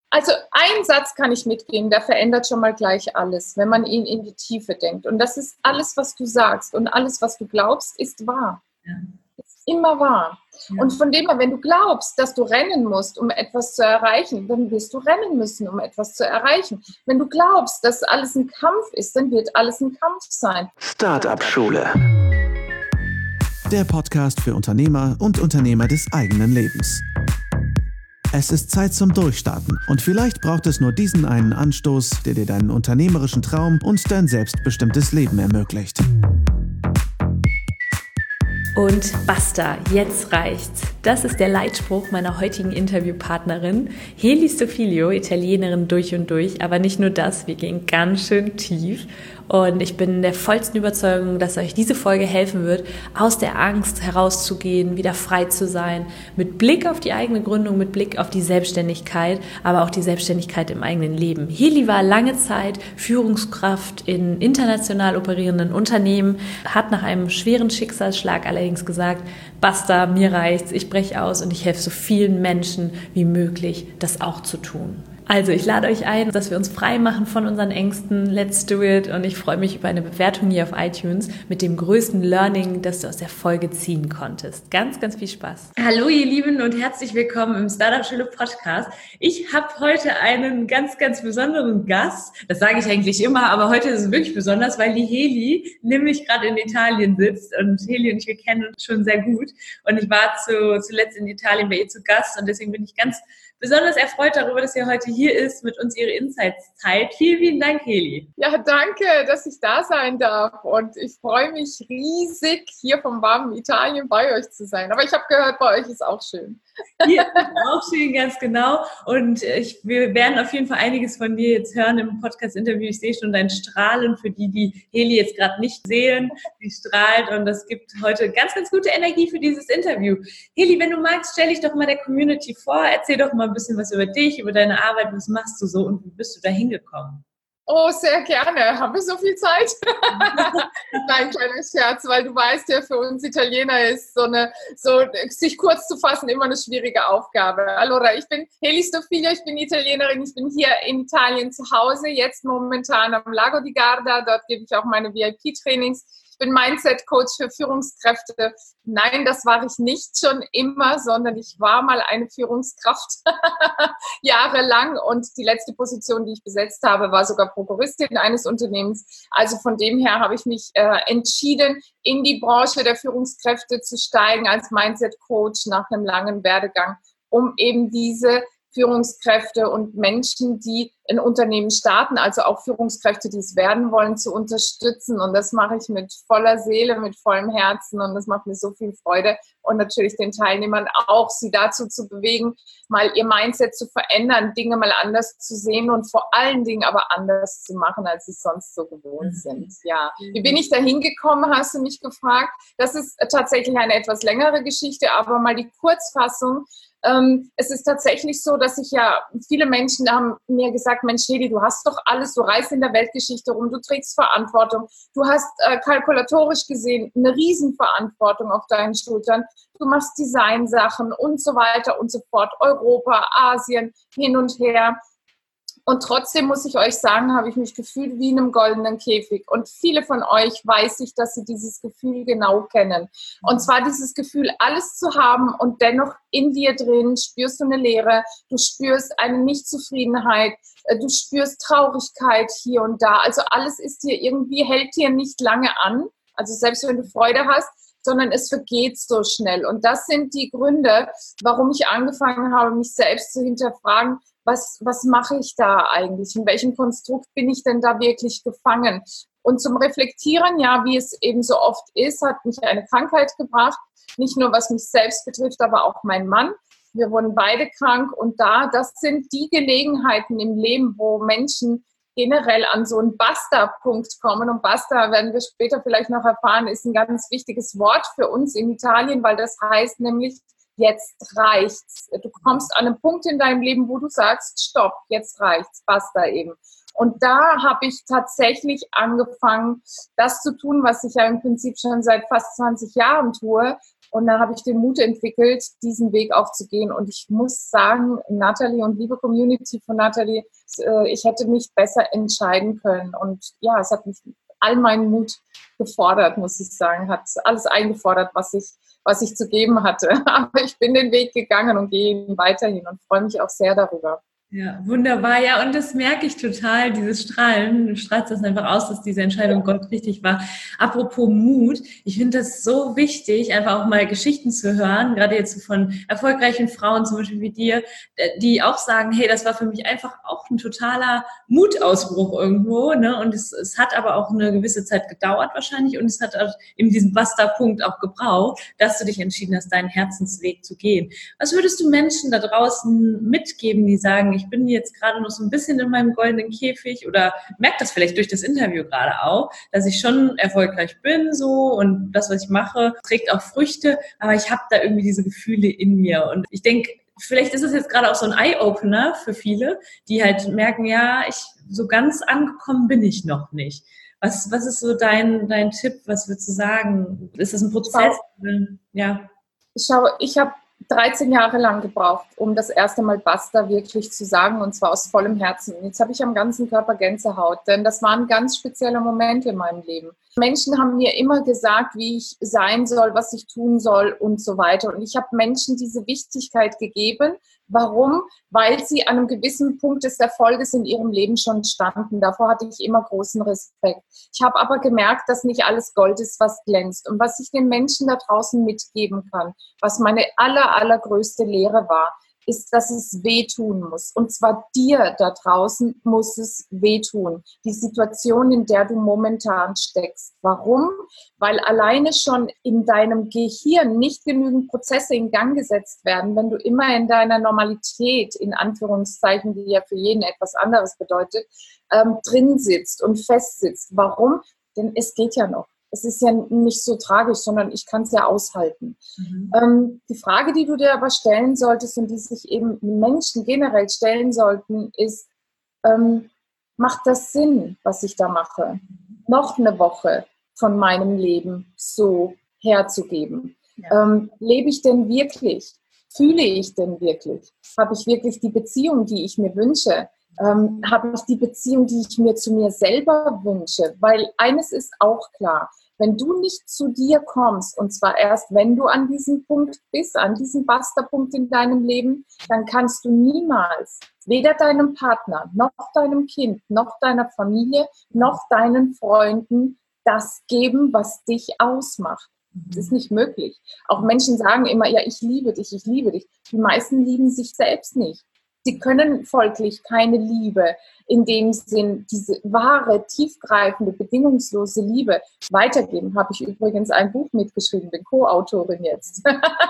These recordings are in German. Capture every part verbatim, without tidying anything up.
Also ein Satz kann ich mitgeben, der verändert schon mal gleich alles, wenn man ihn in die Tiefe denkt. Und das ist alles, was du sagst und alles, was du glaubst, ist wahr. Ja. Ist immer wahr. Ja. Und von dem her, wenn du glaubst, dass du rennen musst, um etwas zu erreichen, dann wirst du rennen müssen, um etwas zu erreichen. Wenn du glaubst, dass alles ein Kampf ist, dann wird alles ein Kampf sein. Startup-Schule. Der Podcast für Unternehmer und Unternehmer des eigenen Lebens. Es ist Zeit zum Durchstarten und vielleicht braucht es nur diesen einen Anstoß, der dir deinen unternehmerischen Traum und dein selbstbestimmtes Leben ermöglicht. Und basta, jetzt reicht's. Das ist der Leitspruch meiner heutigen Interviewpartnerin, Heli Stofilio, Italienerin durch und durch. Aber nicht nur das, wir gehen ganz schön tief. Und ich bin der vollsten Überzeugung, dass euch diese Folge helfen wird, aus der Angst herauszugehen, wieder frei zu sein, mit Blick auf die eigene Gründung, mit Blick auf die Selbstständigkeit, aber auch die Selbstständigkeit im eigenen Leben. Heli war lange Zeit Führungskraft in international operierenden Unternehmen, hat nach einem schweren Schicksalsschlag allerdings gesagt, basta, mir reicht's, ich breche aus und ich helfe so vielen Menschen wie möglich, das auch zu tun. Also ich lade euch ein, dass wir uns frei machen von unseren Ängsten. Let's do it. Und ich freue mich über eine Bewertung hier auf iTunes mit dem größten Learning, das du aus der Folge ziehen konntest. Ganz, ganz viel Spaß. Hallo ihr Lieben und herzlich willkommen im Startup-Schule Podcast. Ich habe heute einen ganz, ganz besonderen Gast. Das sage ich eigentlich immer, aber heute ist es wirklich besonders, weil die Heli nämlich gerade in Italien sitzt. Und Heli und ich, wir kennen uns schon sehr gut. Und ich war zu, zuletzt in Italien bei ihr zu Gast und deswegen bin ich ganz besonders erfreut darüber, dass ihr heute hier ist, mit uns ihre Insights teilt. Vielen, vielen Dank, Heli. Ja, danke, dass ich da sein darf. Und ich freue mich riesig, hier vom warmen Italien bei euch zu sein. Aber ich habe gehört, bei euch ist auch schön. Hier ist auch schön, ganz genau. Und ich, wir werden auf jeden Fall einiges von dir jetzt hören im Podcast-Interview. Ich sehe schon dein Strahlen, für die, die Heli jetzt gerade nicht sehen. Sie strahlt und das gibt heute ganz, ganz gute Energie für dieses Interview. Heli, wenn du magst, stell dich doch mal der Community vor. Erzähl doch mal ein bisschen was über dich, über deine Arbeit. Was machst du so und wie bist du da hingekommen? Oh, sehr gerne. Haben wir so viel Zeit? Nein, kleiner Scherz, weil du weißt ja, für uns Italiener ist so eine, so sich kurz zu fassen, immer eine schwierige Aufgabe. Allora, ich bin Heli Stofilio, ich bin Italienerin, ich bin hier in Italien zu Hause, jetzt momentan am Lago di Garda, dort gebe ich auch meine V I P-Trainings. Ich bin Mindset-Coach für Führungskräfte. Nein, das war ich nicht schon immer, sondern ich war mal eine Führungskraft jahrelang und die letzte Position, die ich besetzt habe, war sogar Prokuristin eines Unternehmens. Also von dem her habe ich mich äh, entschieden, in die Branche der Führungskräfte zu steigen als Mindset-Coach nach einem langen Werdegang, um eben diese Führungskräfte und Menschen, die ein Unternehmen starten, also auch Führungskräfte, die es werden wollen, zu unterstützen. Und das mache ich mit voller Seele, mit vollem Herzen und das macht mir so viel Freude. Und natürlich den Teilnehmern auch, sie dazu zu bewegen, mal ihr Mindset zu verändern, Dinge mal anders zu sehen und vor allen Dingen aber anders zu machen, als sie sonst so gewohnt sind. Ja. Wie bin ich da hingekommen, hast du mich gefragt. Das ist tatsächlich eine etwas längere Geschichte, aber mal die Kurzfassung. Ähm, es ist tatsächlich so, dass ich ja, viele Menschen haben mir gesagt, Mensch Heli, du hast doch alles, du reist in der Weltgeschichte rum, du trägst Verantwortung, du hast äh, kalkulatorisch gesehen eine Riesenverantwortung auf deinen Schultern, du machst Designsachen und so weiter und so fort, Europa, Asien, hin und her. Und trotzdem muss ich euch sagen, habe ich mich gefühlt wie in einem goldenen Käfig. Und viele von euch weiß ich, dass sie dieses Gefühl genau kennen. Und zwar dieses Gefühl, alles zu haben und dennoch in dir drin spürst du eine Leere, du spürst eine Nichtzufriedenheit, du spürst Traurigkeit hier und da. Also alles ist dir irgendwie, hält dir nicht lange an. Also selbst wenn du Freude hast, sondern es vergeht so schnell. Und das sind die Gründe, warum ich angefangen habe, mich selbst zu hinterfragen, was, was mache ich da eigentlich? In welchem Konstrukt bin ich denn da wirklich gefangen? Und zum Reflektieren, ja, wie es eben so oft ist, hat mich eine Krankheit gebracht. Nicht nur, was mich selbst betrifft, aber auch mein Mann. Wir wurden beide krank und da, das sind die Gelegenheiten im Leben, wo Menschen generell an so einen Basta-Punkt kommen. Und Basta, werden wir später vielleicht noch erfahren, ist ein ganz wichtiges Wort für uns in Italien, weil das heißt nämlich, jetzt reicht's. Du kommst an einen Punkt in deinem Leben, wo du sagst, stopp, jetzt reicht's, basta eben. Und da habe ich tatsächlich angefangen, das zu tun, was ich ja im Prinzip schon seit fast zwanzig Jahren tue, Und da habe ich den Mut entwickelt, diesen Weg auch zu gehen. Und ich muss sagen, Nathalie und liebe Community von Nathalie, ich hätte nicht besser entscheiden können. Und ja, es hat mich all meinen Mut gefordert, muss ich sagen. Hat alles eingefordert, was ich, was ich zu geben hatte. Aber ich bin den Weg gegangen und gehe ihn weiterhin und freue mich auch sehr darüber. Ja, wunderbar. Ja, und das merke ich total, dieses Strahlen. Du strahlst das einfach aus, dass diese Entscheidung goldrichtig war. Apropos Mut, ich finde das so wichtig, einfach auch mal Geschichten zu hören, gerade jetzt von erfolgreichen Frauen, zum Beispiel wie dir, die auch sagen, hey, das war für mich einfach auch ein totaler Mutausbruch irgendwo, ne? Und es, es hat aber auch eine gewisse Zeit gedauert wahrscheinlich und es hat auch eben diesen Basta-Punkt auch gebraucht, dass du dich entschieden hast, deinen Herzensweg zu gehen. Was würdest du Menschen da draußen mitgeben, die sagen, ich bin jetzt gerade noch so ein bisschen in meinem goldenen Käfig oder merke das vielleicht durch das Interview gerade auch, dass ich schon erfolgreich bin so und das, was ich mache, trägt auch Früchte, aber ich habe da irgendwie diese Gefühle in mir und ich denke, vielleicht ist es jetzt gerade auch so ein Eye-Opener für viele, die halt merken, ja, ich so ganz angekommen bin ich noch nicht. Was, was ist so dein, dein Tipp, was würdest du sagen? Ist das ein Prozess? Ja. Ich schaue, ich habe dreizehn Jahre lang gebraucht, um das erste Mal Basta wirklich zu sagen und zwar aus vollem Herzen. Jetzt habe ich am ganzen Körper Gänsehaut, denn das waren ganz spezielle Momente in meinem Leben. Menschen haben mir immer gesagt, wie ich sein soll, was ich tun soll und so weiter. Und ich habe Menschen diese Wichtigkeit gegeben. Warum? Weil sie an einem gewissen Punkt des Erfolges in ihrem Leben schon standen. Davor hatte ich immer großen Respekt. Ich habe aber gemerkt, dass nicht alles Gold ist, was glänzt. Und was ich den Menschen da draußen mitgeben kann, was meine aller, allergrößte Lehre war, ist, dass es wehtun muss. Und zwar dir da draußen muss es wehtun. Die Situation, in der du momentan steckst. Warum? Weil alleine schon in deinem Gehirn nicht genügend Prozesse in Gang gesetzt werden, wenn du immer in deiner Normalität, in Anführungszeichen, die ja für jeden etwas anderes bedeutet, ähm, drin sitzt und fest sitzt. Warum? Denn es geht ja noch. Es ist ja nicht so tragisch, sondern ich kann es ja aushalten. Mhm. Ähm, die Frage, die du dir aber stellen solltest und die sich eben Menschen generell stellen sollten, ist, ähm, macht das Sinn, was ich da mache? Noch eine Woche von meinem Leben so herzugeben? Ja. Ähm, lebe ich denn wirklich? Fühle ich denn wirklich? Habe ich wirklich die Beziehung, die ich mir wünsche? Ähm, habe ich die Beziehung, die ich mir zu mir selber wünsche? Weil eines ist auch klar, wenn du nicht zu dir kommst, und zwar erst, wenn du an diesem Punkt bist, an diesem Basta-Punkt in deinem Leben, dann kannst du niemals weder deinem Partner, noch deinem Kind, noch deiner Familie, noch deinen Freunden das geben, was dich ausmacht. Das ist nicht möglich. Auch Menschen sagen immer, ja, ich liebe dich, ich liebe dich. Die meisten lieben sich selbst nicht. Sie können folglich keine Liebe in dem Sinn, diese wahre, tiefgreifende, bedingungslose Liebe weitergeben. Habe ich übrigens ein Buch mitgeschrieben, bin Co-Autorin jetzt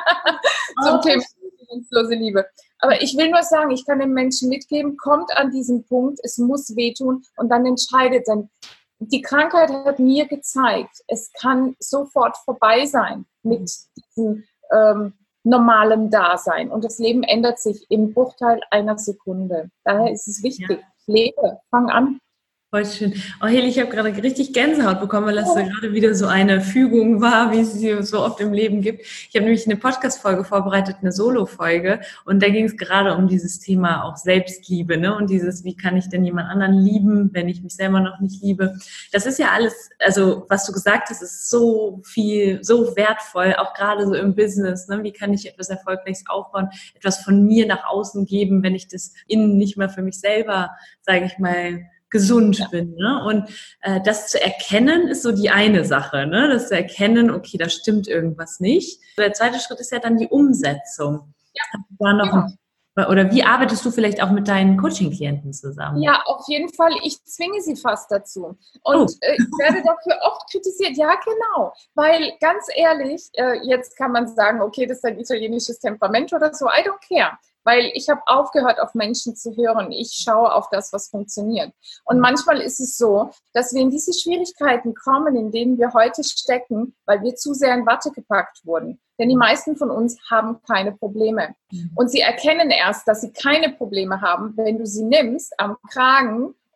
zum oh. Thema bedingungslose Liebe. Aber ich will nur sagen, ich kann den Menschen mitgeben, kommt an diesen Punkt, es muss wehtun und dann entscheidet, denn die Krankheit hat mir gezeigt, es kann sofort vorbei sein mit diesem ähm, normalem Dasein. Und das Leben ändert sich im Bruchteil einer Sekunde. Daher ist es wichtig, ja. Lebe, fang an. Voll schön. Oh Heli, ich habe gerade richtig Gänsehaut bekommen, weil das ja. gerade wieder so eine Fügung war, wie es sie so oft im Leben gibt. Ich habe nämlich eine Podcast-Folge vorbereitet, eine Solo-Folge, und da ging es gerade um dieses Thema auch Selbstliebe, ne? Und dieses, wie kann ich denn jemand anderen lieben, wenn ich mich selber noch nicht liebe? Das ist ja alles, also was du gesagt hast, ist so viel, so wertvoll, auch gerade so im Business, ne? Wie kann ich etwas Erfolgreiches aufbauen, etwas von mir nach außen geben, wenn ich das innen nicht mehr für mich selber, sage ich mal, gesund ja. bin. Ne? Und äh, das zu erkennen, ist so die eine Sache. Ne? Das zu erkennen, okay, da stimmt irgendwas nicht. Der zweite Schritt ist ja dann die Umsetzung. Ja. Da noch ja. ein, oder wie arbeitest du vielleicht auch mit deinen Coaching-Klienten zusammen? Ja, auf jeden Fall. Ich zwinge sie fast dazu. Und oh. äh, ich werde dafür oft kritisiert. Ja, genau. Weil, ganz ehrlich, äh, jetzt kann man sagen, okay, das ist ein italienisches Temperament oder so. I don't care. Weil ich habe aufgehört, auf Menschen zu hören. Ich schaue auf das, was funktioniert. Und manchmal ist es so, dass wir in diese Schwierigkeiten kommen, in denen wir heute stecken, weil wir zu sehr in Watte gepackt wurden. Denn die meisten von uns haben keine Probleme. Und sie erkennen erst, dass sie keine Probleme haben, wenn du sie nimmst am Kragen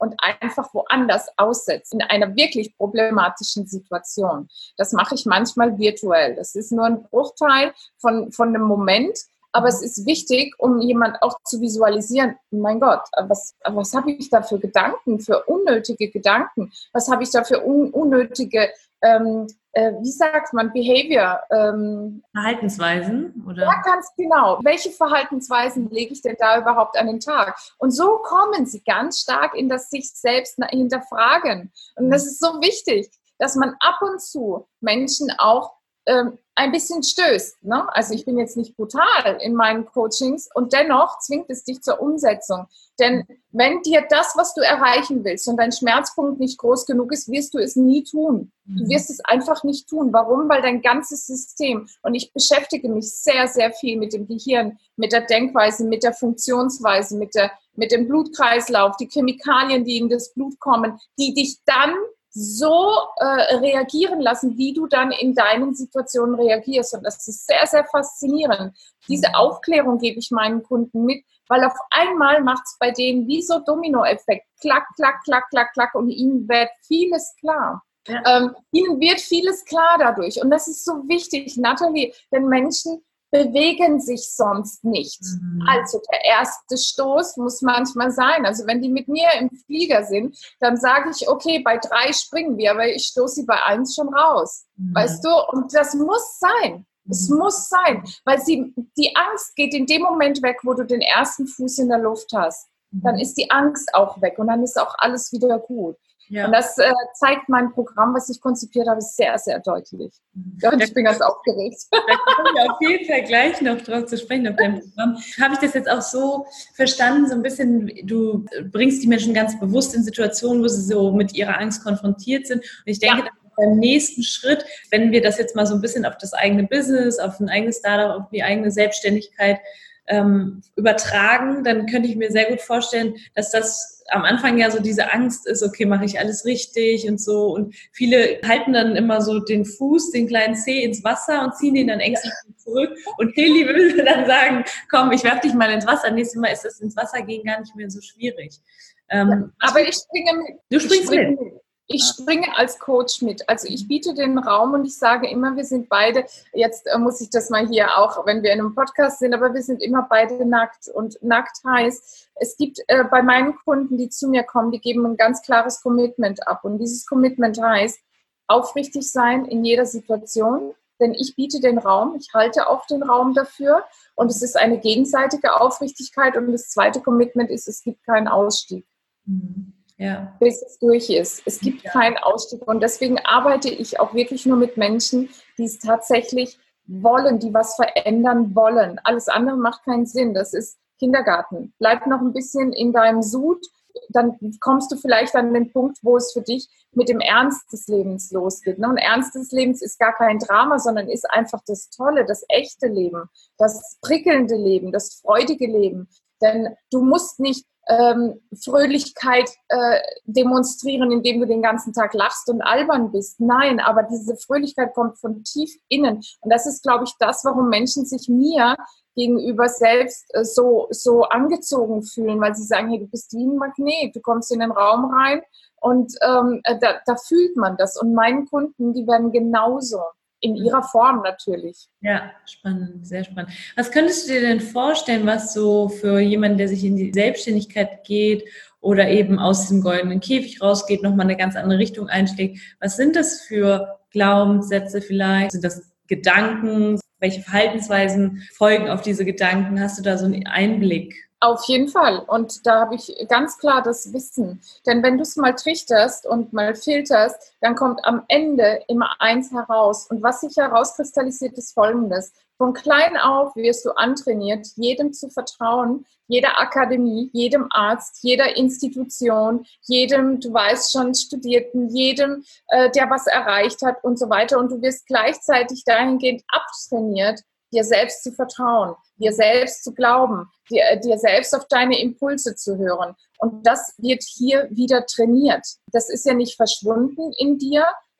und einfach woanders aussetzt, in einer wirklich problematischen Situation. Das mache ich manchmal virtuell. Das ist nur ein Bruchteil von, von einem Moment, aber es ist wichtig, um jemand auch zu visualisieren, mein Gott, was, was habe ich da für Gedanken, für unnötige Gedanken? Was habe ich da für un, unnötige, ähm, äh, wie sagt man, Behavior? Ähm, Verhaltensweisen? Oder? Ja, ganz genau. Welche Verhaltensweisen lege ich denn da überhaupt an den Tag? Und so kommen sie ganz stark in das sich selbst hinterfragen. Und das ist so wichtig, dass man ab und zu Menschen auch ähm, ein bisschen stößt. Ne? Also ich bin jetzt nicht brutal in meinen Coachings und dennoch zwingt es dich zur Umsetzung. Denn wenn dir das, was du erreichen willst und dein Schmerzpunkt nicht groß genug ist, wirst du es nie tun. Du wirst es einfach nicht tun. Warum? Weil dein ganzes System, und ich beschäftige mich sehr, sehr viel mit dem Gehirn, mit der Denkweise, mit der Funktionsweise, mit der, mit dem Blutkreislauf, die Chemikalien, die in das Blut kommen, die dich dann so äh, reagieren lassen, wie du dann in deinen Situationen reagierst. Und das ist sehr, sehr faszinierend. Diese Aufklärung gebe ich meinen Kunden mit, weil auf einmal macht es bei denen wie so Dominoeffekt. Klack, klack, klack, klack, klack. Und ihnen wird vieles klar. Ja. Ähm, ihnen wird vieles klar dadurch. Und das ist so wichtig, Nathalie, denn Menschen bewegen sich sonst nicht. Mhm. Also der erste Stoß muss manchmal sein. Also wenn die mit mir im Flieger sind, dann sage ich, okay, bei drei springen wir, aber ich stoße sie bei eins schon raus. Mhm. Weißt du? Und das muss sein. Es mhm. muss sein, weil sie, die Angst geht in dem Moment weg, wo du den ersten Fuß in der Luft hast. Mhm. Dann ist die Angst auch weg und dann ist auch alles wieder gut. Ja. Und das äh, zeigt mein Programm, was ich konzipiert habe, sehr, sehr deutlich. Ja, und ich bin ganz aufgeregt. Da kommen wir auf jeden Fall gleich noch drauf zu sprechen, auf dein Programm. Habe ich das jetzt auch so verstanden, so ein bisschen, du bringst die Menschen ganz bewusst in Situationen, wo sie so mit ihrer Angst konfrontiert sind. Und ich denke, ja. beim nächsten Schritt, wenn wir das jetzt mal so ein bisschen auf das eigene Business, auf ein eigenes Startup, auf die eigene Selbstständigkeit ähm, übertragen, dann könnte ich mir sehr gut vorstellen, dass das am Anfang ja so diese Angst ist, okay, mache ich alles richtig und so. Und viele halten dann immer so den Fuß, den kleinen Zeh ins Wasser und ziehen ihn dann ängstlich zurück. Und Heli würde dann sagen, komm, ich werf dich mal ins Wasser. Nächstes Mal ist das ins Wasser gehen gar nicht mehr so schwierig. Ähm, ja, aber ich springe mit. Du springst springe mit. mit. Ich springe als Coach mit. Also ich biete den Raum und ich sage immer, wir sind beide, jetzt äh, muss ich das mal hier auch, wenn wir in einem Podcast sind, aber wir sind immer beide nackt. Und nackt heißt, es gibt äh, bei meinen Kunden, die zu mir kommen, die geben ein ganz klares Commitment ab. Und dieses Commitment heißt, aufrichtig sein in jeder Situation, denn ich biete den Raum, ich halte auch den Raum dafür und es ist eine gegenseitige Aufrichtigkeit und das zweite Commitment ist, es gibt keinen Ausstieg. Mhm. Ja. Bis es durch ist. Es gibt ja. keinen Ausstieg und deswegen arbeite ich auch wirklich nur mit Menschen, die es tatsächlich wollen, die was verändern wollen. Alles andere macht keinen Sinn. Das ist Kindergarten. Bleib noch ein bisschen in deinem Sud, dann kommst du vielleicht an den Punkt, wo es für dich mit dem Ernst des Lebens losgeht. Und Ernst des Lebens ist gar kein Drama, sondern ist einfach das Tolle, das echte Leben, das prickelnde Leben, das freudige Leben. Denn du musst nicht Ähm, Fröhlichkeit äh, demonstrieren, indem du den ganzen Tag lachst und albern bist. Nein, aber diese Fröhlichkeit kommt von tief innen. Und das ist, glaube ich, das, warum Menschen sich mir gegenüber selbst äh, so, so angezogen fühlen, weil sie sagen, hey, du bist wie ein Magnet, du kommst in den Raum rein und ähm, da, da fühlt man das. Und meinen Kunden, die werden genauso. In ihrer Form natürlich. Ja, spannend, sehr spannend. Was könntest du dir denn vorstellen, was so für jemanden, der sich in die Selbstständigkeit geht oder eben aus dem goldenen Käfig rausgeht, nochmal eine ganz andere Richtung einschlägt? Was sind das für Glaubenssätze vielleicht? Sind das Gedanken? Welche Verhaltensweisen folgen auf diese Gedanken? Hast du da so einen Einblick? Auf jeden Fall. Und da habe ich ganz klar das Wissen. Denn wenn du es mal trichterst und mal filterst, dann kommt am Ende immer eins heraus. Und was sich herauskristallisiert, ist Folgendes. Von klein auf wirst du antrainiert, jedem zu vertrauen, jeder Akademie, jedem Arzt, jeder Institution, jedem, du weißt schon, Studierten, jedem, äh, der was erreicht hat und so weiter. Und du wirst gleichzeitig dahingehend abtrainiert, dir selbst zu vertrauen, dir selbst zu glauben, dir, dir selbst auf deine Impulse zu hören. Und das wird hier wieder trainiert. Das ist ja nicht verschwunden in dir,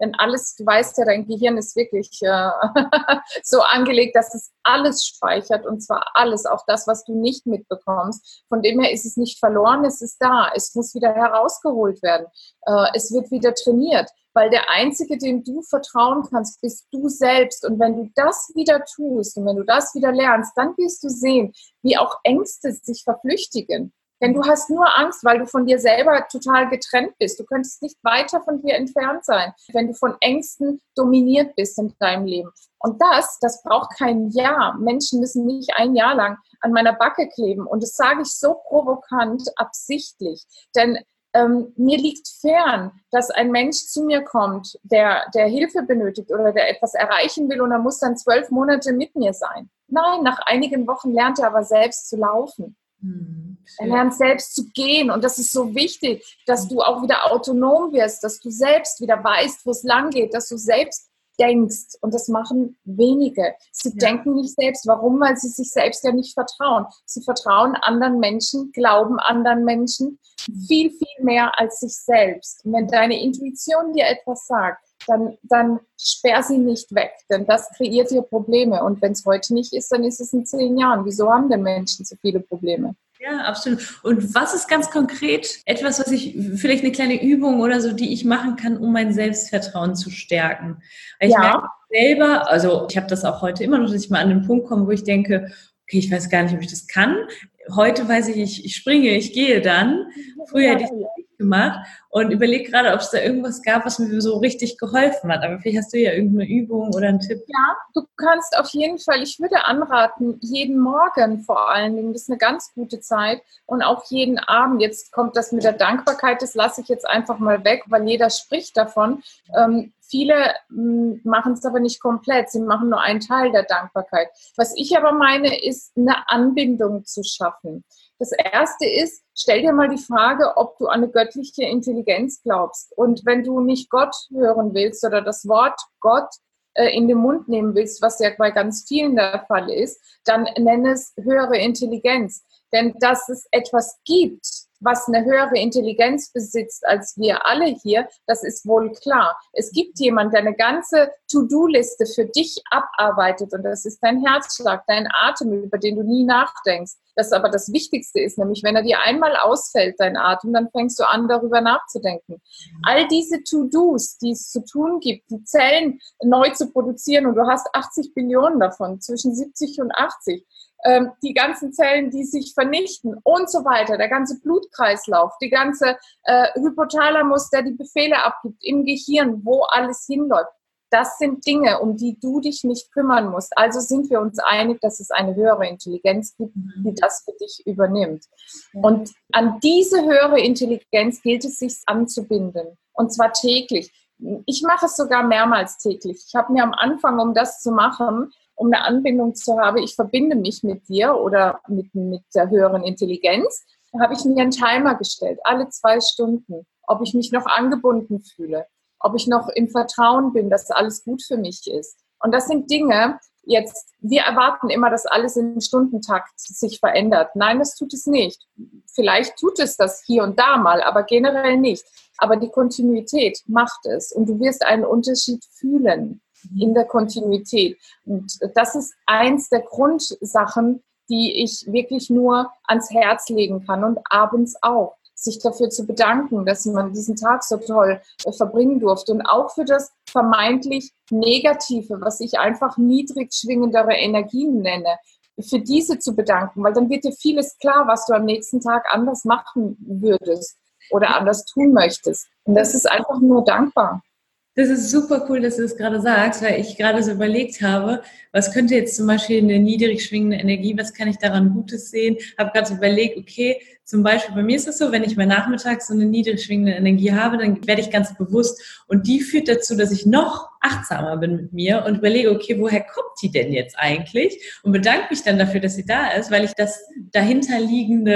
Denn alles, du weißt ja, dein Gehirn ist wirklich äh, so angelegt, dass es alles speichert und zwar alles, auch das, was du nicht mitbekommst. Von dem her ist es nicht verloren, es ist da. Es muss wieder herausgeholt werden. Äh, es wird wieder trainiert, weil der Einzige, dem du vertrauen kannst, bist du selbst. Und wenn du das wieder tust und wenn du das wieder lernst, dann wirst du sehen, wie auch Ängste sich verflüchtigen. Denn du hast nur Angst, weil du von dir selber total getrennt bist. Du könntest nicht weiter von dir entfernt sein, wenn du von Ängsten dominiert bist in deinem Leben. Und das, das braucht kein Jahr. Menschen müssen nicht ein Jahr lang an meiner Backe kleben. Und das sage ich so provokant, absichtlich. Denn ähm, mir liegt fern, dass ein Mensch zu mir kommt, der, der Hilfe benötigt oder der etwas erreichen will und er muss dann zwölf Monate mit mir sein. Nein, nach einigen Wochen lernt er aber selbst zu laufen. Er lernt selbst zu gehen und das ist so wichtig, dass du auch wieder autonom wirst, dass du selbst wieder weißt, wo es lang geht, dass du selbst denkst und das machen wenige. Sie ja. denken nicht selbst. Warum? Weil sie sich selbst ja nicht vertrauen. Sie vertrauen anderen Menschen, glauben anderen Menschen viel, viel mehr als sich selbst. Und wenn deine Intuition dir etwas sagt, dann, dann sperr sie nicht weg, denn das kreiert dir Probleme. Und wenn es heute nicht ist, dann ist es in zehn Jahren. Wieso haben denn Menschen so viele Probleme? Ja, absolut. Und was ist ganz konkret etwas, was ich, vielleicht eine kleine Übung oder so, die ich machen kann, um mein Selbstvertrauen zu stärken? Weil ich ja. merke selber, also ich habe das auch heute immer noch, dass ich mal an den Punkt komme, wo ich denke, okay, ich weiß gar nicht, ob ich das kann. Heute weiß ich, ich, ich springe, ich gehe dann. Früher hätte ich das nicht gemacht und überlege gerade, ob es da irgendwas gab, was mir so richtig geholfen hat. Aber vielleicht hast du ja irgendeine Übung oder einen Tipp. Ja, du kannst auf jeden Fall, ich würde anraten, jeden Morgen vor allen Dingen, das ist eine ganz gute Zeit und auch jeden Abend. Jetzt kommt das mit der Dankbarkeit, das lasse ich jetzt einfach mal weg, weil jeder spricht davon. Ähm, Viele machen es aber nicht komplett, sie machen nur einen Teil der Dankbarkeit. Was ich aber meine, ist eine Anbindung zu schaffen. Das Erste ist, stell dir mal die Frage, ob du an eine göttliche Intelligenz glaubst. Und wenn du nicht Gott hören willst oder das Wort Gott äh, in den Mund nehmen willst, was ja bei ganz vielen der Fall ist, dann nenn es höhere Intelligenz. Denn dass es etwas gibt, was eine höhere Intelligenz besitzt als wir alle hier, das ist wohl klar. Es gibt jemanden, der eine ganze To-Do-Liste für dich abarbeitet und das ist dein Herzschlag, dein Atem, über den du nie nachdenkst. Das aber das Wichtigste ist, nämlich wenn er dir einmal ausfällt, dein Atem, dann fängst du an, darüber nachzudenken. All diese To-Dos, die es zu tun gibt, die Zellen neu zu produzieren und du hast achtzig Billionen davon, zwischen siebzig und achtzig, die ganzen Zellen, die sich vernichten und so weiter, der ganze Blutkreislauf, die ganze äh, Hypothalamus, der die Befehle abgibt im Gehirn, wo alles hinläuft. Das sind Dinge, um die du dich nicht kümmern musst. Also sind wir uns einig, dass es eine höhere Intelligenz gibt, die das für dich übernimmt. Und an diese höhere Intelligenz gilt es, sich anzubinden. Und zwar täglich. Ich mache es sogar mehrmals täglich. Ich habe mir am Anfang, um das zu machen, um eine Anbindung zu haben, ich verbinde mich mit dir oder mit, mit der höheren Intelligenz, da habe ich mir einen Timer gestellt, alle zwei Stunden, ob ich mich noch angebunden fühle, ob ich noch im Vertrauen bin, dass alles gut für mich ist. Und das sind Dinge, jetzt, wir erwarten immer, dass alles im Stundentakt sich verändert. Nein, das tut es nicht. Vielleicht tut es das hier und da mal, aber generell nicht. Aber die Kontinuität macht es und du wirst einen Unterschied fühlen in der Kontinuität. Und das ist eins der Grundsachen, die ich wirklich nur ans Herz legen kann und abends auch. Sich dafür zu bedanken, dass man diesen Tag so toll äh, verbringen durfte und auch für das vermeintlich Negative, was ich einfach niedrig schwingendere Energien nenne, für diese zu bedanken, weil dann wird dir vieles klar, was du am nächsten Tag anders machen würdest oder anders tun möchtest. Und das ist einfach nur dankbar. Das ist super cool, dass du das gerade sagst, weil ich gerade so überlegt habe, was könnte jetzt zum Beispiel eine niedrig schwingende Energie, was kann ich daran Gutes sehen? Habe gerade so überlegt, okay, zum Beispiel bei mir ist es so, wenn ich mal nachmittags so eine niedrig schwingende Energie habe, dann werde ich ganz bewusst und die führt dazu, dass ich noch achtsamer bin mit mir und überlege, okay, woher kommt die denn jetzt eigentlich? Und bedanke mich dann dafür, dass sie da ist, weil ich das dahinterliegende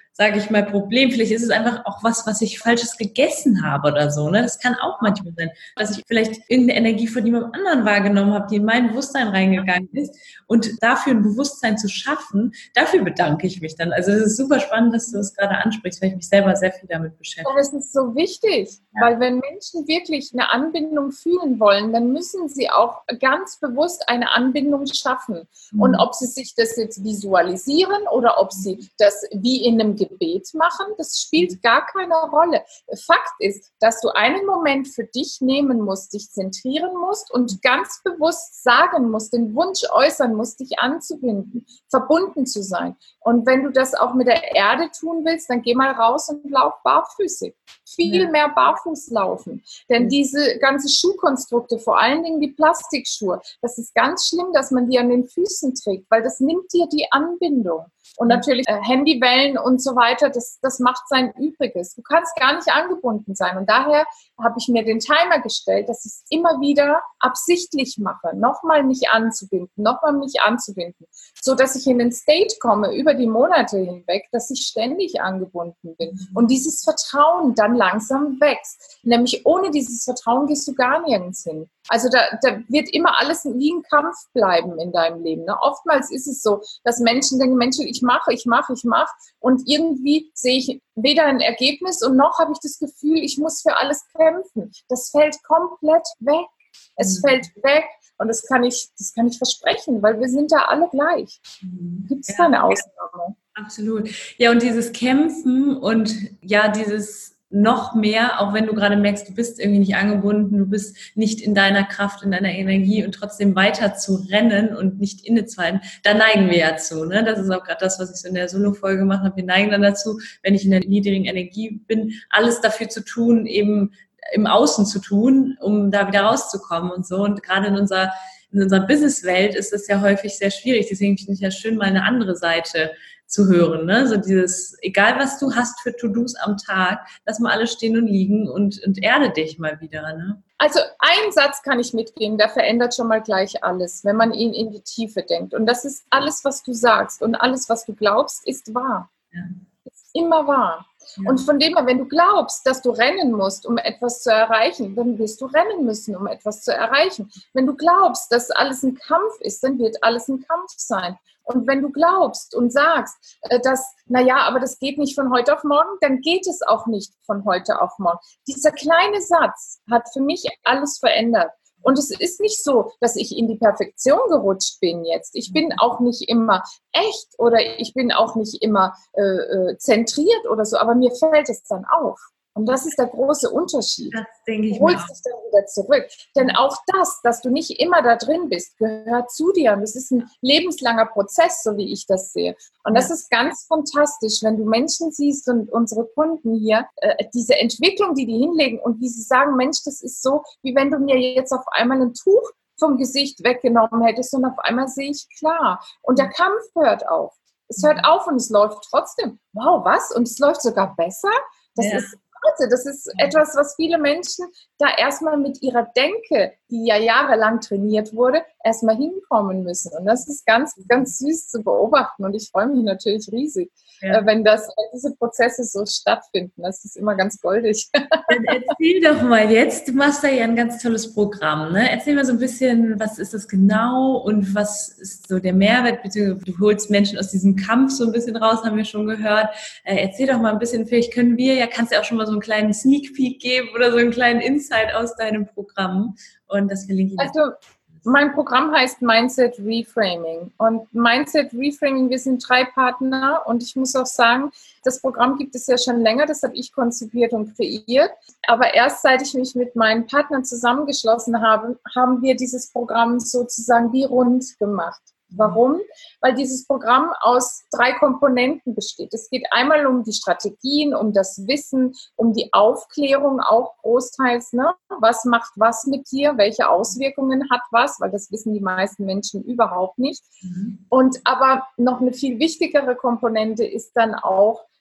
sage ich mal, Problem. Vielleicht ist es einfach auch was, was ich Falsches gegessen habe oder so. Ne? Das kann auch manchmal sein, dass ich vielleicht irgendeine Energie von jemandem anderen wahrgenommen habe, die in mein Bewusstsein reingegangen ist. Und dafür ein Bewusstsein zu schaffen, dafür bedanke ich mich dann. Also es ist super spannend, dass du das gerade ansprichst, weil ich mich selber sehr viel damit beschäftige. Und es ist so wichtig, ja. Weil wenn Menschen wirklich eine Anbindung fühlen wollen, dann müssen sie auch ganz bewusst eine Anbindung schaffen. Mhm. Und ob sie sich das jetzt visualisieren oder ob sie das wie in einem Gebet machen, das spielt gar keine Rolle. Fakt ist, dass du einen Moment für dich nehmen musst, dich zentrieren musst und ganz bewusst sagen musst, den Wunsch äußern musst, dich anzubinden, verbunden zu sein. Und wenn du das auch mit der Erde tun willst, dann geh mal raus und lauf barfüßig. Viel ja. mehr barfuß laufen. Denn diese ganzen Schuhkonstrukte, vor allen Dingen die Plastikschuhe, das ist ganz schlimm, dass man die an den Füßen trägt, weil das nimmt dir die Anbindung. Und natürlich äh, Handywellen und so weiter, das, das macht sein Übriges. Du kannst gar nicht angebunden sein. Und daher habe ich mir den Timer gestellt, dass ich es immer wieder absichtlich mache, nochmal mich anzubinden, nochmal mich anzubinden, so dass ich in den State komme, über die Monate hinweg, dass ich ständig angebunden bin. Und dieses Vertrauen dann langsam wächst. Nämlich ohne dieses Vertrauen gehst du gar nirgends hin. Also da, da wird immer alles wie ein Kampf bleiben in deinem Leben. Ne? Oftmals ist es so, dass Menschen denken, Menschen, ich mache, ich mache, ich mache und irgendwie sehe ich weder ein Ergebnis und noch habe ich das Gefühl, ich muss für alles kämpfen. Das fällt komplett weg. Es mhm. fällt weg und das kann ich, das kann ich versprechen, weil wir sind da alle gleich. Gibt es ja, keine Ausnahme. Absolut. Ja, und dieses Kämpfen und ja, dieses noch mehr, auch wenn du gerade merkst, du bist irgendwie nicht angebunden, du bist nicht in deiner Kraft, in deiner Energie und trotzdem weiter zu rennen und nicht innezuhalten, da neigen wir ja zu. Ne? Das ist auch gerade das, was ich so in der Solo-Folge gemacht habe. Wir neigen dann dazu, wenn ich in der niedrigen Energie bin, alles dafür zu tun, eben im Außen zu tun, um da wieder rauszukommen und so. Und gerade in unserer, in unserer Businesswelt ist das ja häufig sehr schwierig. Deswegen finde ich ja schön, mal eine andere Seite zu hören, ne? So dieses, egal was du hast für To-Dos am Tag, lass mal alles stehen und liegen und, und erde dich mal wieder, ne? Also ein Satz kann ich mitgeben, der verändert schon mal gleich alles, wenn man ihn in die Tiefe denkt. Und das ist alles, was du sagst und alles, was du glaubst, ist wahr. Ja. Ist immer wahr. Ja. Und von dem her, wenn du glaubst, dass du rennen musst, um etwas zu erreichen, dann wirst du rennen müssen, um etwas zu erreichen. Wenn du glaubst, dass alles ein Kampf ist, dann wird alles ein Kampf sein. Und wenn du glaubst und sagst, dass, naja, aber das geht nicht von heute auf morgen, dann geht es auch nicht von heute auf morgen. Dieser kleine Satz hat für mich alles verändert. Und es ist nicht so, dass ich in die Perfektion gerutscht bin jetzt. Ich bin auch nicht immer echt oder ich bin auch nicht immer äh, zentriert oder so, aber mir fällt es dann auf. Und das ist der große Unterschied. Das denke ich du holst dich dann wieder zurück. Denn auch das, dass du nicht immer da drin bist, gehört zu dir. Und das ist ein lebenslanger Prozess, so wie ich das sehe. Und das ist ganz fantastisch, wenn du Menschen siehst und unsere Kunden hier, äh, diese Entwicklung, die die hinlegen und wie sie sagen, Mensch, das ist so, wie wenn du mir jetzt auf einmal ein Tuch vom Gesicht weggenommen hättest und auf einmal sehe ich klar. Und der Kampf hört auf. Es hört auf und es läuft trotzdem. Wow, was? Und es läuft sogar besser? Das ja. ist Das ist etwas, was viele Menschen da erstmal mit ihrer Denke, die ja jahrelang trainiert wurde, erstmal hinkommen müssen. Und das ist ganz, ganz süß zu beobachten. Und ich freue mich natürlich riesig, ja. wenn das, wenn diese Prozesse so stattfinden. Das ist immer ganz goldig. Dann erzähl doch mal jetzt, du machst da ja ein ganz tolles Programm. Ne? Erzähl mal so ein bisschen, was ist das genau und was ist so der Mehrwert, beziehungsweise du holst Menschen aus diesem Kampf so ein bisschen raus, haben wir schon gehört. Äh, erzähl doch mal ein bisschen, vielleicht können wir, ja, kannst ja auch schon mal so einen kleinen Sneak Peek geben oder so einen kleinen Insight aus deinem Programm und das verlinke ich. Also mein Programm heißt Mindset Reframing und Mindset Reframing, wir sind drei Partner und ich muss auch sagen, das Programm gibt es ja schon länger, das habe ich konzipiert und kreiert, aber erst seit ich mich mit meinen Partnern zusammengeschlossen habe, haben wir dieses Programm sozusagen wie rund gemacht. Warum? Weil dieses Programm aus drei Komponenten besteht. Es geht einmal um die Strategien, um das Wissen, um die Aufklärung auch großteils. Ne? Was macht was mit dir? Welche Auswirkungen hat was? Weil das wissen die meisten Menschen überhaupt nicht. Mhm. Und aber noch eine viel wichtigere Komponente ist dann auch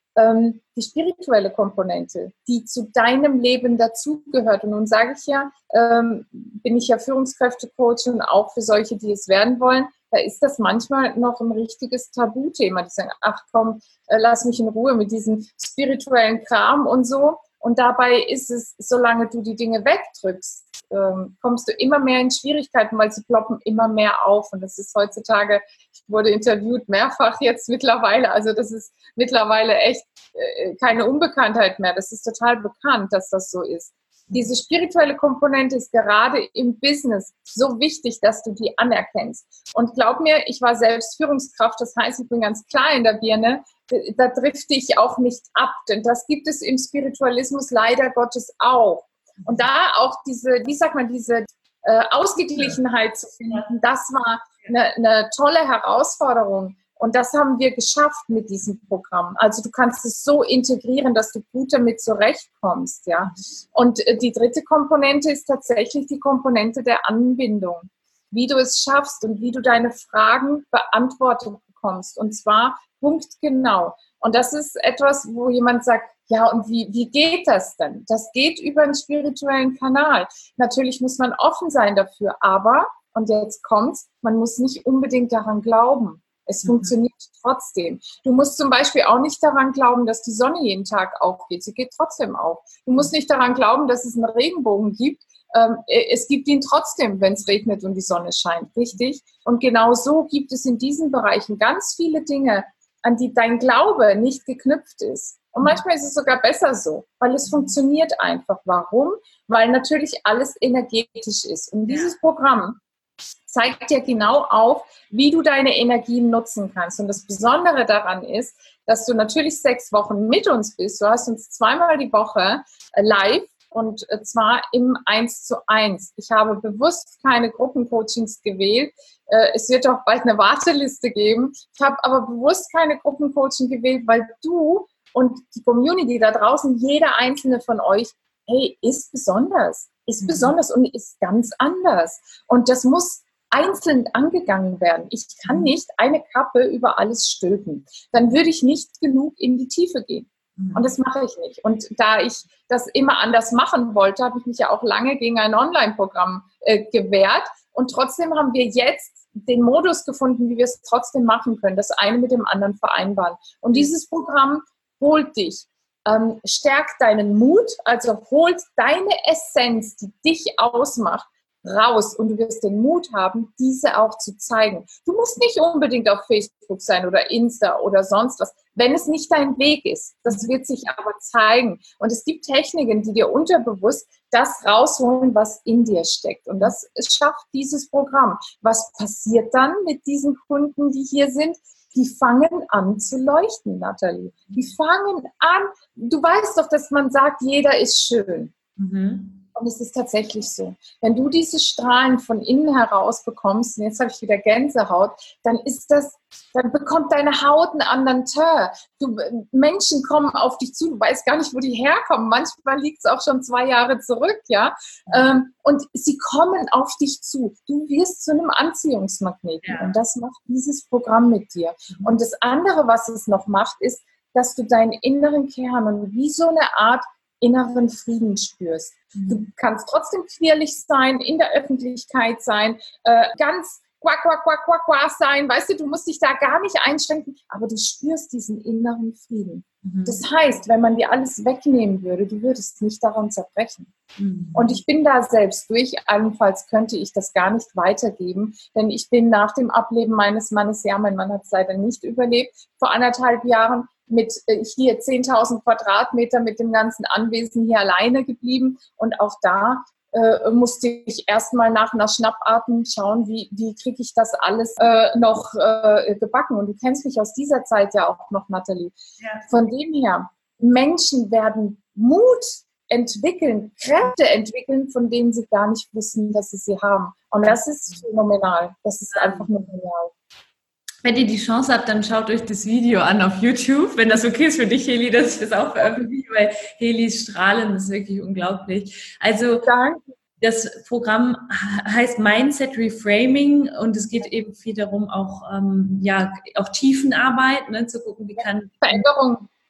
ähm, die spirituelle Komponente, die zu deinem Leben dazugehört. Und nun sage ich ja, ähm, bin ich ja Führungskräftecoach und auch für solche, die es werden wollen, da ist das manchmal noch ein richtiges Tabuthema. Die sagen, ach komm, äh, lass mich in Ruhe mit diesem spirituellen Kram und so. Und dabei ist es, solange du die Dinge wegdrückst, ähm, kommst du immer mehr in Schwierigkeiten, weil sie ploppen immer mehr auf. Und das ist heutzutage, ich wurde interviewt mehrfach jetzt mittlerweile, also das ist mittlerweile echt äh, keine Unbekanntheit mehr. Das ist total bekannt, dass das so ist. Diese spirituelle Komponente ist gerade im Business so wichtig, dass du die anerkennst. Und glaub mir, ich war selbst Führungskraft, das heißt, ich bin ganz klar in der Birne, da drifte ich auch nicht ab, denn das gibt es im Spiritualismus leider Gottes auch. Und da auch diese, wie sagt man, diese äh, Ausgeglichenheit zu finden, das war eine, eine tolle Herausforderung. Und das haben wir geschafft mit diesem Programm. Also du kannst es so integrieren, dass du gut damit zurechtkommst, ja. Und die dritte Komponente ist tatsächlich die Komponente der Anbindung. Wie du es schaffst und wie du deine Fragen beantwortet bekommst. Und zwar punktgenau. Und das ist etwas, wo jemand sagt, ja, und wie, wie geht das denn? Das geht über einen spirituellen Kanal. Natürlich muss man offen sein dafür, aber, und jetzt kommt's, man muss nicht unbedingt daran glauben. Es funktioniert trotzdem. Du musst zum Beispiel auch nicht daran glauben, dass die Sonne jeden Tag aufgeht. Sie geht trotzdem auf. Du musst nicht daran glauben, dass es einen Regenbogen gibt. Ähm, es gibt ihn trotzdem, wenn es regnet und die Sonne scheint, richtig? Und genau so gibt es in diesen Bereichen ganz viele Dinge, an die dein Glaube nicht geknüpft ist. Und manchmal ist es sogar besser so, weil es funktioniert einfach. Warum? Weil natürlich alles energetisch ist. Und dieses Programm zeigt dir genau auf, wie du deine Energien nutzen kannst. Und das Besondere daran ist, dass du natürlich sechs Wochen mit uns bist. Du hast uns zweimal die Woche live und zwar im eins zu eins. Ich habe bewusst keine Gruppencoachings gewählt. Es wird auch bald eine Warteliste geben. Ich habe aber bewusst keine Gruppencoaching gewählt, weil du und die Community da draußen, jeder einzelne von euch, hey, ist besonders. Ist besonders und ist ganz anders. Und das muss einzeln angegangen werden. Ich kann nicht eine Kappe über alles stülpen. Dann würde ich nicht genug in die Tiefe gehen. Und das mache ich nicht. Und da ich das immer anders machen wollte, habe ich mich ja auch lange gegen ein Online-Programm äh, gewehrt. Und trotzdem haben wir jetzt den Modus gefunden, wie wir es trotzdem machen können. Das eine mit dem anderen vereinbaren. Und dieses Programm holt dich, ähm, stärkt deinen Mut, also holt deine Essenz, die dich ausmacht, raus und du wirst den Mut haben, diese auch zu zeigen. Du musst nicht unbedingt auf Facebook sein oder Insta oder sonst was, wenn es nicht dein Weg ist. Das wird sich aber zeigen. Und es gibt Techniken, die dir unterbewusst das rausholen, was in dir steckt. Und das schafft dieses Programm. Was passiert dann mit diesen Kunden, die hier sind? Die fangen an zu leuchten, Nathalie. Die fangen an. Du weißt doch, dass man sagt, jeder ist schön. Mhm. Und es ist tatsächlich so. Wenn du diese Strahlen von innen heraus bekommst, und jetzt habe ich wieder Gänsehaut, dann ist das, dann bekommt deine Haut einen anderen Teint. Du, Menschen kommen auf dich zu, du weißt gar nicht, wo die herkommen. Manchmal liegt es auch schon zwei Jahre zurück, ja. Ähm, und sie kommen auf dich zu. Du wirst zu einem Anziehungsmagneten. Ja. Und das macht dieses Programm mit dir. Und das andere, was es noch macht, ist, dass du deinen inneren Kern und wie so eine Art inneren Frieden spürst. Du kannst trotzdem quirlig sein, in der Öffentlichkeit sein, äh, ganz quack, quack, quack, quack, quack sein. Weißt du, du musst dich da gar nicht einschränken, aber du spürst diesen inneren Frieden. Mhm. Das heißt, wenn man dir alles wegnehmen würde, du würdest nicht daran zerbrechen. Mhm. Und ich bin da selbst durch. Allenfalls könnte ich das gar nicht weitergeben, denn ich bin nach dem Ableben meines Mannes, ja, mein Mann hat es leider nicht überlebt, vor anderthalb Jahren mit hier zehntausend Quadratmeter mit dem ganzen Anwesen hier alleine geblieben. Und auch da äh, musste ich erstmal nach einer Schnappatmung schauen, wie, wie kriege ich das alles äh, noch äh, gebacken. Und du kennst mich aus dieser Zeit ja auch noch, Nathalie. Ja. Von dem her, Menschen werden Mut entwickeln, Kräfte entwickeln, von denen sie gar nicht wissen, dass sie sie haben. Und das ist phänomenal. Das ist einfach nur genial. Wenn ihr die Chance habt, dann schaut euch das Video an auf YouTube, wenn das okay ist für dich, Heli, dass ich das auch veröffentliche, weil Helis Strahlen ist wirklich unglaublich. Also Danke. Das Programm heißt Mindset Reframing und es geht eben viel darum, auch, ähm, ja, auch Tiefenarbeit, ne, zu gucken, wie kann Veränderung.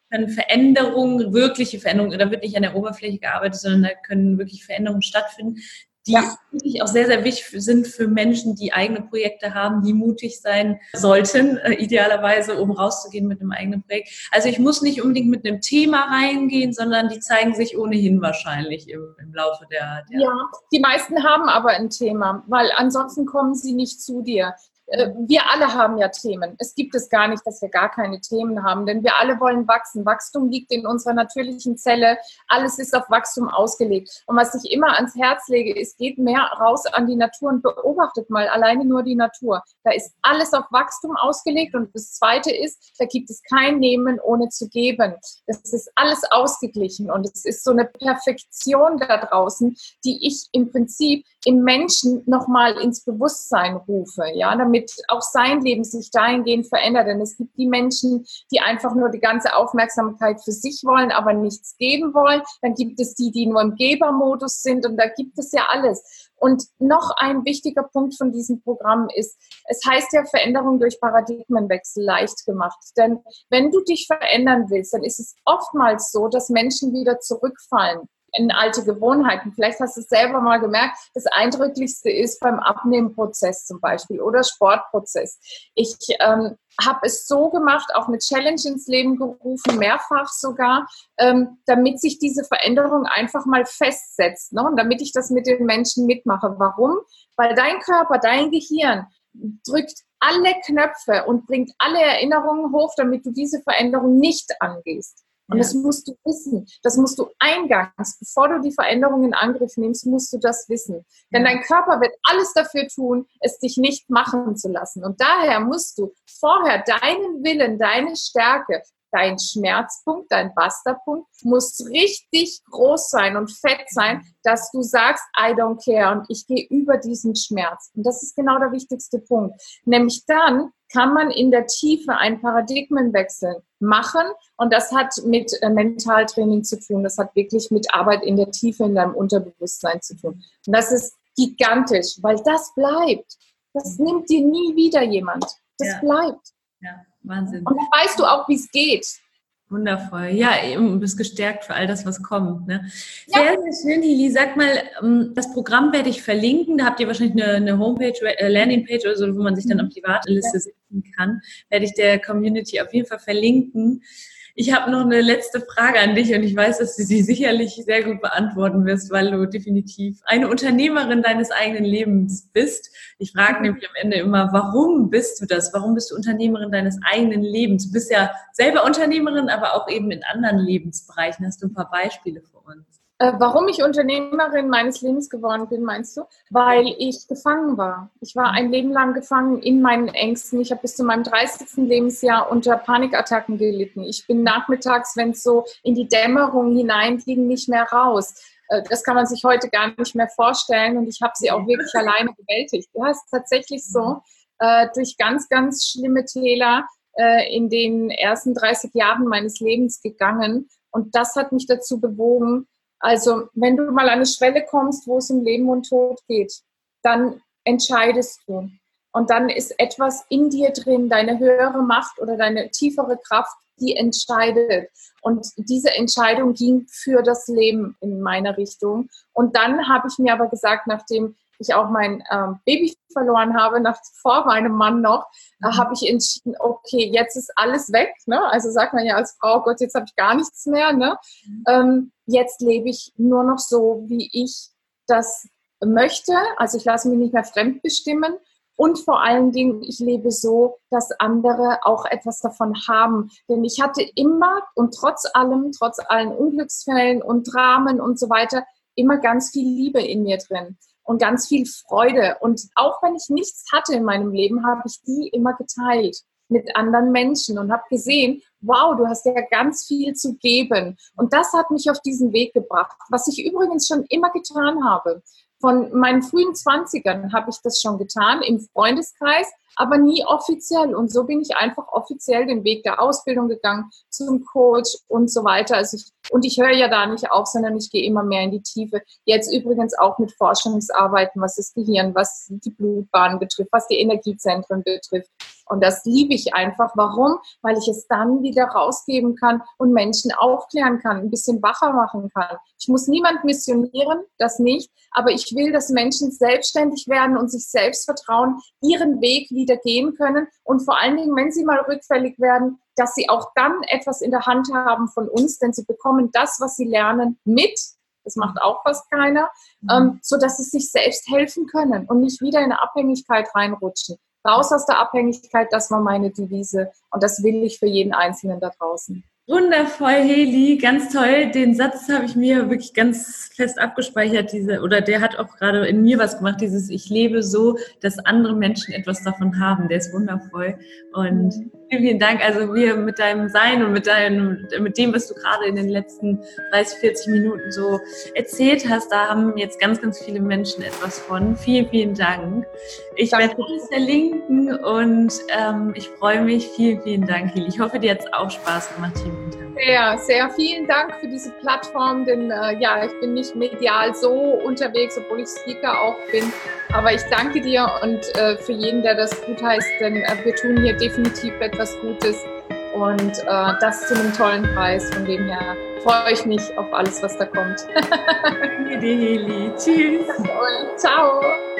können Veränderungen, wirkliche Veränderungen, da wird nicht an der Oberfläche gearbeitet, sondern da können wirklich Veränderungen stattfinden, die ja. wirklich auch sehr, sehr wichtig sind für Menschen, die eigene Projekte haben, die mutig sein sollten, äh, idealerweise, um rauszugehen mit einem eigenen Projekt. Also ich muss nicht unbedingt mit einem Thema reingehen, sondern die zeigen sich ohnehin wahrscheinlich im, im Laufe der, der... Ja, die meisten haben aber ein Thema, weil ansonsten kommen sie nicht zu dir. Wir alle haben ja Themen. Es gibt es gar nicht, dass wir gar keine Themen haben, denn wir alle wollen wachsen. Wachstum liegt in unserer natürlichen Zelle. Alles ist auf Wachstum ausgelegt. Und was ich immer ans Herz lege, ist, geht mehr raus an die Natur und beobachtet mal alleine nur die Natur. Da ist alles auf Wachstum ausgelegt. Und das Zweite ist, da gibt es kein Nehmen ohne zu geben. Das ist alles ausgeglichen. Und es ist so eine Perfektion da draußen, die ich im Prinzip im Menschen nochmal ins Bewusstsein rufe, ja, damit auch sein Leben sich dahingehend verändert. Denn es gibt die Menschen, die einfach nur die ganze Aufmerksamkeit für sich wollen, aber nichts geben wollen. Dann gibt es die, die nur im Gebermodus sind, und da gibt es ja alles. Und noch ein wichtiger Punkt von diesem Programm ist, es heißt ja Veränderung durch Paradigmenwechsel leicht gemacht. Denn wenn du dich verändern willst, dann ist es oftmals so, dass Menschen wieder zurückfallen in alte Gewohnheiten. Vielleicht hast du es selber mal gemerkt, das Eindrücklichste ist beim Abnehmprozess zum Beispiel oder Sportprozess. Ich ähm, habe es so gemacht, auch eine Challenge ins Leben gerufen, mehrfach sogar, ähm, damit sich diese Veränderung einfach mal festsetzt, ne? Und damit ich das mit den Menschen mitmache. Warum? Weil dein Körper, dein Gehirn drückt alle Knöpfe und bringt alle Erinnerungen hoch, damit du diese Veränderung nicht angehst. Und ja. das musst du wissen. Das musst du eingangs, bevor du die Veränderung in Angriff nimmst, musst du das wissen. Denn dein Körper wird alles dafür tun, es dich nicht machen zu lassen. Und daher musst du vorher deinen Willen, deine Stärke, dein Schmerzpunkt, dein Busterpunkt muss richtig groß sein und fett sein, dass du sagst, I don't care, und ich gehe über diesen Schmerz. Und das ist genau der wichtigste Punkt. Nämlich dann kann man in der Tiefe einen Paradigmenwechsel machen, und das hat mit äh, Mentaltraining zu tun, das hat wirklich mit Arbeit in der Tiefe in deinem Unterbewusstsein zu tun. Und das ist gigantisch, weil das bleibt. Das nimmt dir nie wieder jemand. Das ja. bleibt. Ja, Wahnsinn. Und dann weißt du auch, wie es geht. Wundervoll. Ja, du bist gestärkt für all das, was kommt. Ne? Sehr, ja. sehr schön, Heli. Sag mal, das Programm werde ich verlinken. Da habt ihr wahrscheinlich eine, eine Homepage, eine Landingpage oder so, wo man sich dann auf die Warteliste ja. setzen kann. Werde ich der Community auf jeden Fall verlinken. Ich habe noch eine letzte Frage an dich, und ich weiß, dass du sie sicherlich sehr gut beantworten wirst, weil du definitiv eine Unternehmerin deines eigenen Lebens bist. Ich frage nämlich am Ende immer, warum bist du das? Warum bist du Unternehmerin deines eigenen Lebens? Du bist ja selber Unternehmerin, aber auch eben in anderen Lebensbereichen. Hast du ein paar Beispiele für uns? Äh, warum ich Unternehmerin meines Lebens geworden bin, meinst du? Weil ich gefangen war. Ich war ein Leben lang gefangen in meinen Ängsten. Ich habe bis zu meinem dreißigsten Lebensjahr unter Panikattacken gelitten. Ich bin nachmittags, wenn es so in die Dämmerung hineinging, nicht mehr raus. Äh, das kann man sich heute gar nicht mehr vorstellen, und ich habe sie auch wirklich alleine bewältigt. Ja, es ist tatsächlich so, äh, durch ganz, ganz schlimme Täler äh, in den ersten dreißig Jahren meines Lebens gegangen, und das hat mich dazu bewogen. Also, wenn du mal an eine Schwelle kommst, wo es um Leben und Tod geht, dann entscheidest du. Und dann ist etwas in dir drin, deine höhere Macht oder deine tiefere Kraft, die entscheidet. Und diese Entscheidung ging für das Leben in meine Richtung. Und dann habe ich mir aber gesagt, nachdem ich auch mein ähm, Baby verloren habe, nach, vor meinem Mann noch, mhm. äh, habe ich entschieden, okay, jetzt ist alles weg. Ne? Also sagt man ja als Frau, oh Gott, jetzt habe ich gar nichts mehr. Ne? Mhm. Ähm, jetzt lebe ich nur noch so, wie ich das möchte. Also ich lasse mich nicht mehr fremdbestimmen. Und vor allen Dingen, ich lebe so, dass andere auch etwas davon haben. Denn ich hatte immer und trotz allem, trotz allen Unglücksfällen und Dramen und so weiter, immer ganz viel Liebe in mir drin. Und ganz viel Freude. Und auch wenn ich nichts hatte in meinem Leben, habe ich die immer geteilt mit anderen Menschen und habe gesehen, wow, du hast ja ganz viel zu geben. Und das hat mich auf diesen Weg gebracht, was ich übrigens schon immer getan habe. Von meinen frühen Zwanzigern habe ich das schon getan, im Freundeskreis, aber nie offiziell. Und so bin ich einfach offiziell den Weg der Ausbildung gegangen, zum Coach und so weiter. Also ich, und ich höre ja da nicht auf, sondern ich gehe immer mehr in die Tiefe. Jetzt übrigens auch mit Forschungsarbeiten, was das Gehirn, was die Blutbahnen betrifft, was die Energiezentren betrifft. Und das liebe ich einfach. Warum? Weil ich es dann wieder rausgeben kann und Menschen aufklären kann, ein bisschen wacher machen kann. Ich muss niemand missionieren, das nicht, aber ich will, dass Menschen selbstständig werden und sich selbst vertrauen, ihren Weg wieder gehen können und vor allen Dingen, wenn sie mal rückfällig werden, dass sie auch dann etwas in der Hand haben von uns, denn sie bekommen das, was sie lernen, mit. Das macht auch fast keiner, mhm. ähm, sodass sie sich selbst helfen können und nicht wieder in eine Abhängigkeit reinrutschen. Raus aus der Abhängigkeit, das war meine Devise und das will ich für jeden Einzelnen da draußen. Wundervoll, Heli, ganz toll. Den Satz habe ich mir wirklich ganz fest abgespeichert, diese, oder der hat auch gerade in mir was gemacht, dieses ich lebe so, dass andere Menschen etwas davon haben. Der ist wundervoll. Und vielen, vielen Dank. Also wir mit deinem Sein und mit deinem, mit dem, was du gerade in den letzten dreißig, vierzig Minuten so erzählt hast, da haben jetzt ganz, ganz viele Menschen etwas von. Vielen, vielen Dank. Ich Danke. werde alles verlinken und ähm, ich freue mich. Vielen, vielen Dank, Heli. Ich hoffe, dir hat es auch Spaß gemacht hier. Sehr, sehr vielen Dank für diese Plattform, denn äh, ja, ich bin nicht medial so unterwegs, obwohl ich Speaker auch bin, aber ich danke dir und äh, für jeden, der das gut heißt, denn äh, wir tun hier definitiv etwas Gutes und äh, das zu einem tollen Preis, von dem her freue ich mich auf alles, was da kommt. Danke dir, Heli. Tschüss. Und ciao.